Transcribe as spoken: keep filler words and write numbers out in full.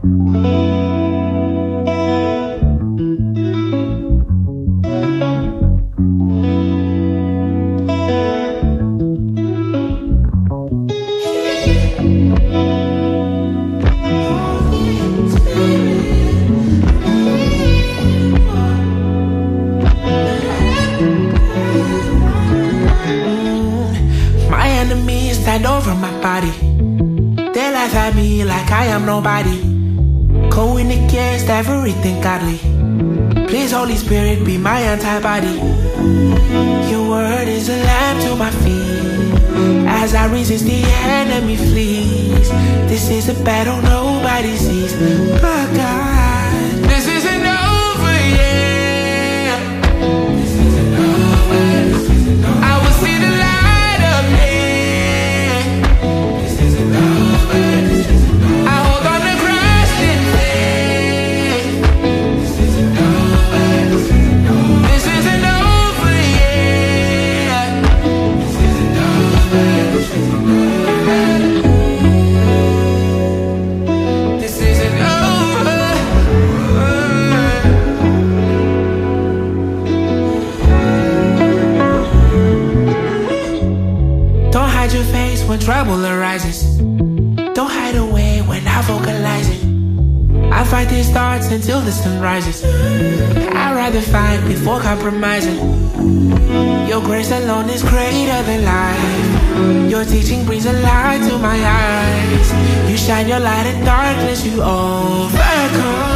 Stand over my body. They laugh at me like I am nobody. Going against everything godly. Please, Holy Spirit, be my antibody. Your word is a lamp to my feet. As I resist, the enemy flees. This is a battle nobody sees but God. This isn't over yet. This isn't over. This isn't over. I will see the light of day. When trouble arises, don't hide away when I vocalize it. I fight these thoughts until the sun rises. I'd rather fight before compromising. Your grace alone is greater than life. Your teaching brings a light to my eyes. You shine your light in darkness, you overcome.